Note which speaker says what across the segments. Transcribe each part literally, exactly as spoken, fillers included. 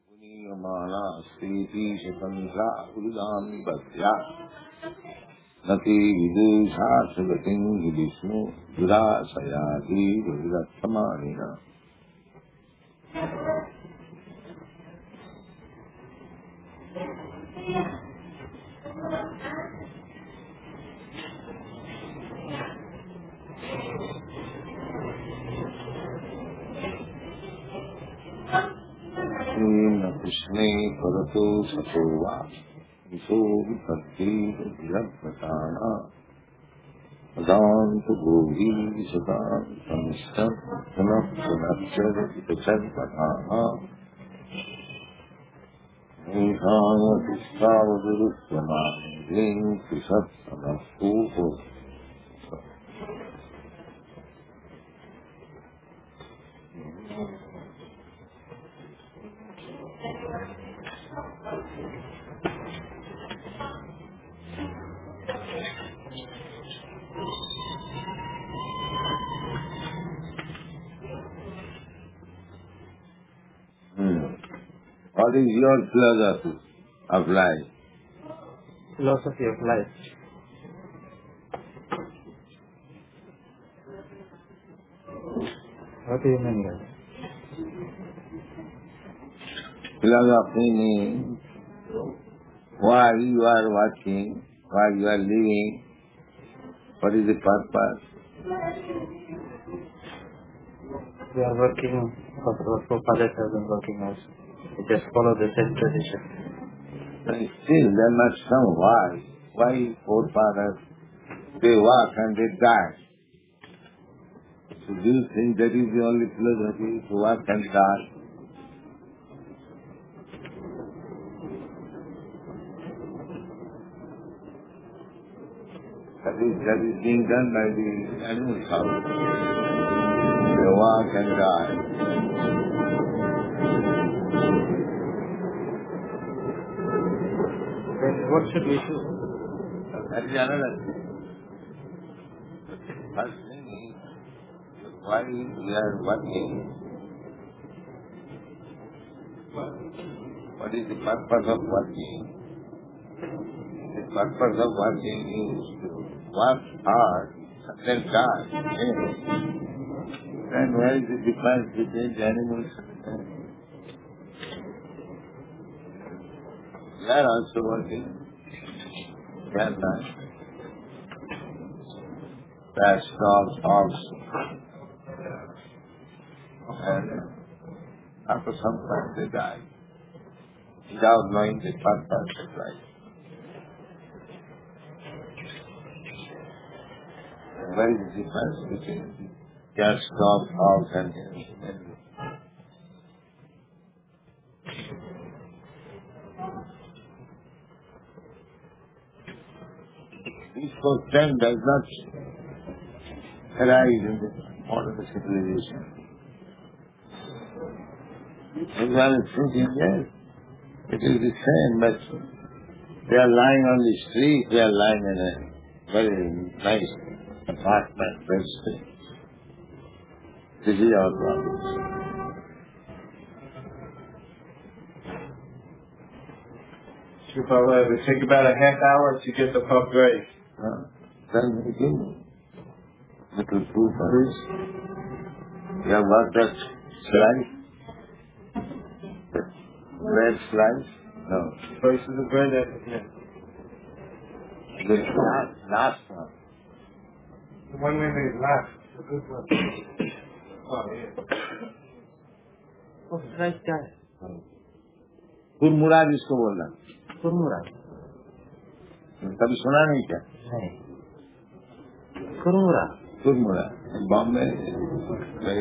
Speaker 1: Puniyamana Sriti Shatansa Uridami Bhatya Nati Vidusha Sagatin Vidishnu Dura Sayati Viratsamanina. Krishne Parato Satova Viso Vipatti Viratmatana Adanta Govi Visadam Samstam Sanap Sanapchar Vitachar Patana Nihaya Tistavaduruttvana Ling Tisat Sanapuho. What is your philosophy of life?
Speaker 2: Philosophy of life. What do you mean by that?
Speaker 1: Philosophy means why you are working, why you are living, what is the purpose?
Speaker 2: We are working, our forefathers have been working also. We just follow the same tradition.
Speaker 1: But still there must some why. Why forefathers, they work and they die. So do you think that is the only philosophy, to work and die? That is, that is being done by the animals also. They work and die.
Speaker 2: Then what should we do?
Speaker 1: That is another thing. First thing is, why we are working? What is the purpose of working? The purpose of working is to work hard and then die. Yes. Then where is the difference between the animals and men? They are also working. They are dying. Cats, dogs, hogs. And after some time they die, without knowing the purpose of life. And where is the difference between cats, dogs, hogs, and men? This concept does not arise in the modern civilization. Everyone is thinking, yes, it is the same, but they are lying on the street, they are lying in a very nice apartment, very safe. This is our problem.
Speaker 2: Sri Prabhupada, it would take about a half hour to get the puff grave.
Speaker 1: Huh? Then we give little food for this. You have got that slice? Bread slice? No.
Speaker 2: Slices of bread, that, yeah.
Speaker 1: The last, last one.
Speaker 2: The one we made last, the good one. Oh, yeah. Oh, slice क्या है?
Speaker 1: कुरमुरा जिसको बोलना.
Speaker 2: कुरमुरा.
Speaker 1: कभी सुना नहीं क्या?
Speaker 2: नहीं. कुरमुरा.
Speaker 1: कुरमुरा. Bombay very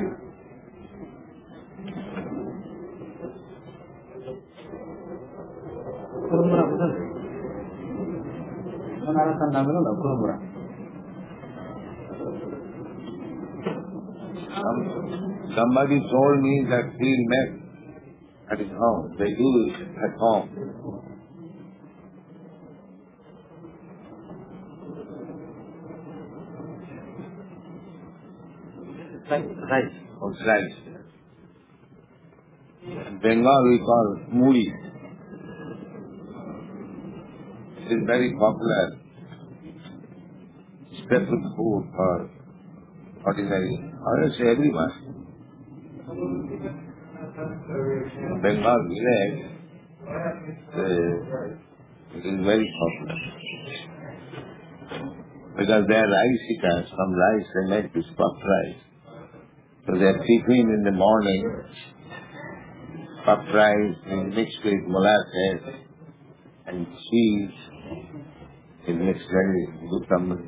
Speaker 2: कुरमुरा पता है? हमारा का नाम है ना कुरमुरा.
Speaker 1: Somebody told me that he'll make at his home. They do it at home.
Speaker 2: Rice.
Speaker 1: Or slice. In Bengal we call muri. It is very popular staple food for ordinary, honestly everyone. In Bengal village, uh, it is very popular. Because they are rice eaters, from rice they make this puff rice. So their tiffin in the morning, puff rice is mixed with molasses and cheese. It makes very good company.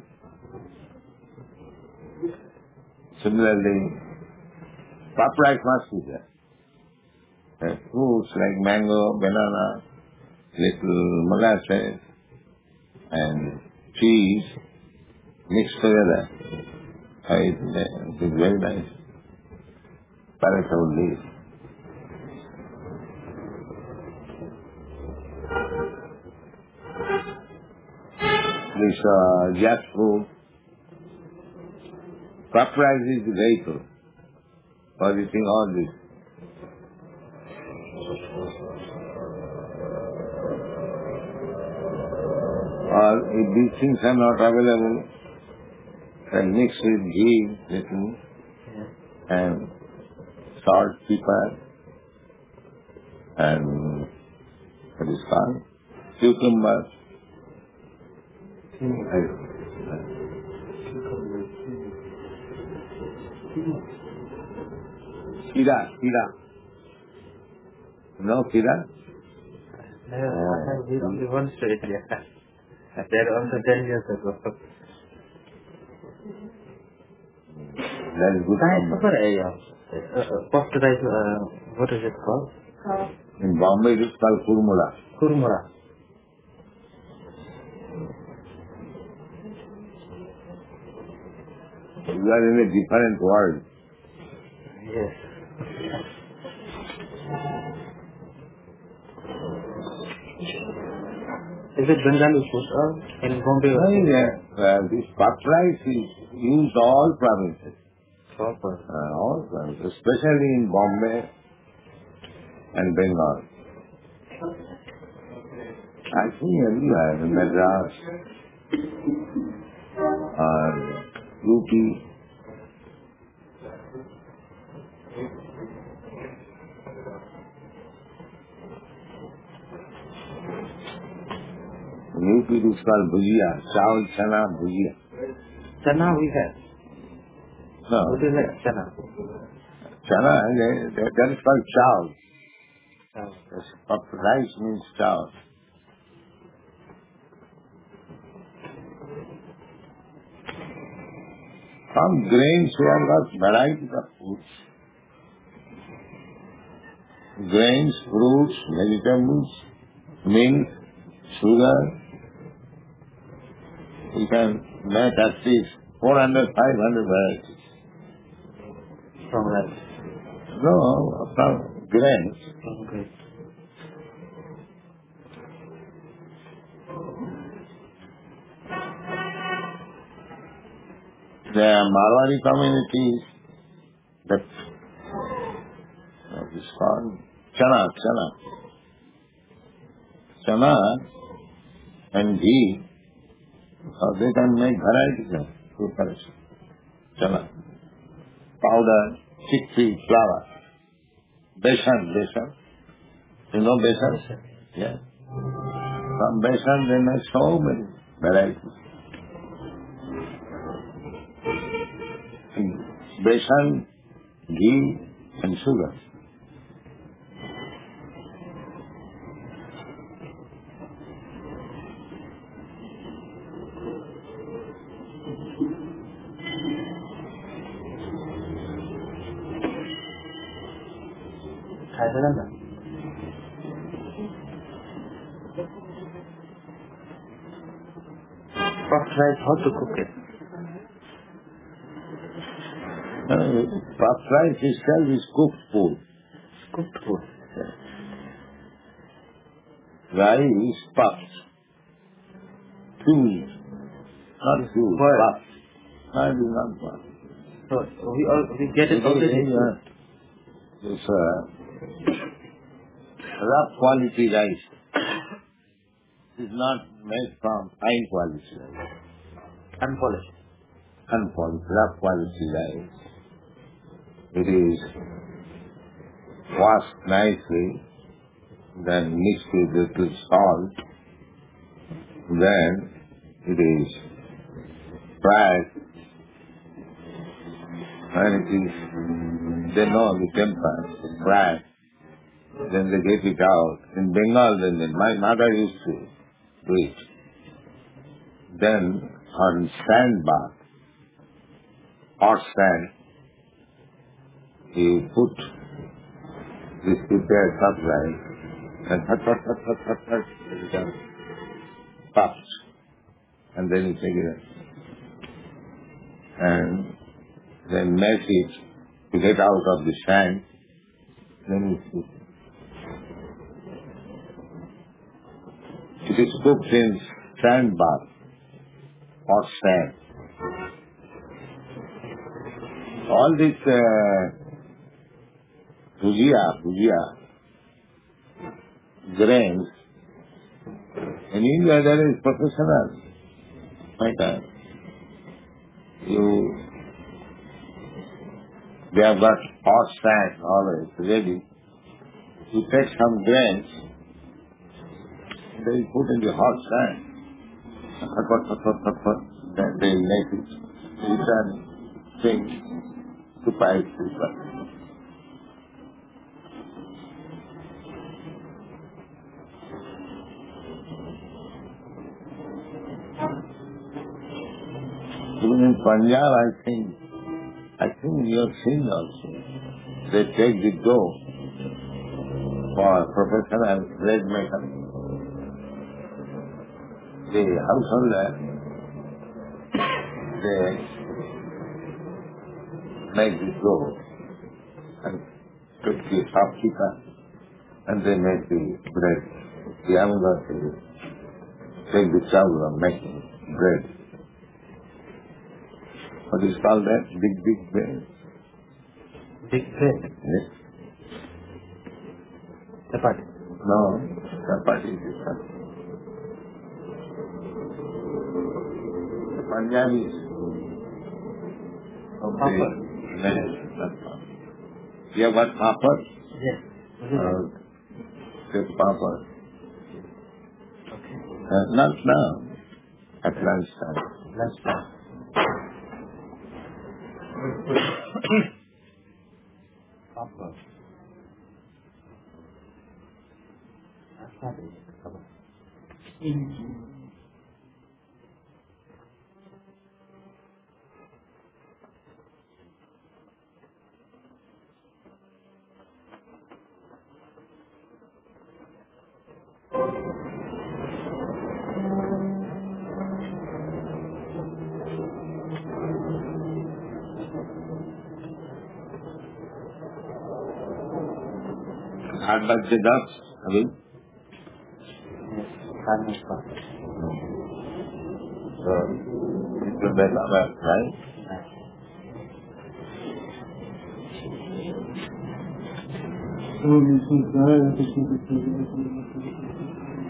Speaker 1: Similarly, puff rice must be there. Uh, fruits like mango, banana, little molasses and cheese mixed together. Uh, it, it is very nice. Paratha leaf. This uh, jackfruit. Puff rice is the vehicle for eating all this. Or if these things are not available, then mix with ghee little and salt, pepper and what is called? Cucumber. Kira, kira. No kira?
Speaker 2: Uh, I have this only one story. There also ten years ago.
Speaker 1: That is good.
Speaker 2: Uh, puffed rice, uh, what is it called?
Speaker 1: In Bombay it is called kurmura.
Speaker 2: Kurmura.
Speaker 1: You are in a different world.
Speaker 2: Yes. Is it Bengali food or in Bombay?
Speaker 1: No, yeah. Uh, this puff rice is used all provinces.
Speaker 2: Proper.
Speaker 1: Uh, all provinces, especially in Bombay and Bengal. I think everywhere, in Madras or U P. In U P it is called bhujia, chawal chana bhujia.
Speaker 2: Chana we have.
Speaker 1: No,
Speaker 2: What is that? Chana.
Speaker 1: chana, that, that that is called chawal.
Speaker 2: Oh.
Speaker 1: Yes, puff rice means chawal. From grains we have got varieties of foods. Grains, fruits, vegetables, milk, sugar. You can make at least four hundred, five hundred varieties.
Speaker 2: From rice.
Speaker 1: No, from grains.
Speaker 2: Okay.
Speaker 1: The Marwari communities, that what is called chana, chana. Chana and ghee, so they can make varieties of preparation. Chana. Powder, chickpea, flour. Besan, besan. You know besan? Yeah. From besan they make so many varieties. Besan, ghee and sugar.
Speaker 2: Hyderabad. Puffed rice, how to cook it?
Speaker 1: Uh, puff rice itself is cooked food.
Speaker 2: Cooked food.
Speaker 1: Rice puffed. Fused. Not fused,
Speaker 2: Boiled.
Speaker 1: puffed. No, it is not puffed.
Speaker 2: So we all we get it
Speaker 1: It is,
Speaker 2: already.
Speaker 1: uh, this, uh, rough quality rice. It is not made from fine quality rice.
Speaker 2: Unpolished.
Speaker 1: Unpolished, rough quality rice. It is washed nicely, then mixed with little salt, then it is fried, and it is, they know the temper, it's fried, then they get it out. In Bengal, then my mother used to do it. Then on sand bath, hot sand, you put this prepared cup rice and hut, hut, hut, hut, hut, hut, it becomes puffed. And then you take it and then mash it to get out of the sand. Then you see. It is cooked in sand bath, hot sand. All this uh, bhujia, bhujia, grains, in India there is professional. My time. You, they have got hot sand always ready. You take some grains, they put in the hot sand. Then they make it. You can think to pipe people. Even in Punjab, I think, I think you have seen also, they take the dough for professional bread maker. The householder, they make the dough and take the shopkeeper and they make the bread. The younger they take the chow and make bread. What is called that? Big, big bread.
Speaker 2: Big bread?
Speaker 1: Yes.
Speaker 2: Chapati?
Speaker 1: No, chapati is different. The Punjabis. Okay. Yes, that's all. You have got papad?
Speaker 2: Yes.
Speaker 1: Uh, take papad.
Speaker 2: Okay.
Speaker 1: Uh, not now. At lunchtime.
Speaker 2: Lunchtime. Papad. That's not it.
Speaker 1: आठ बज के दस अभी So, it will be about, right?
Speaker 2: So,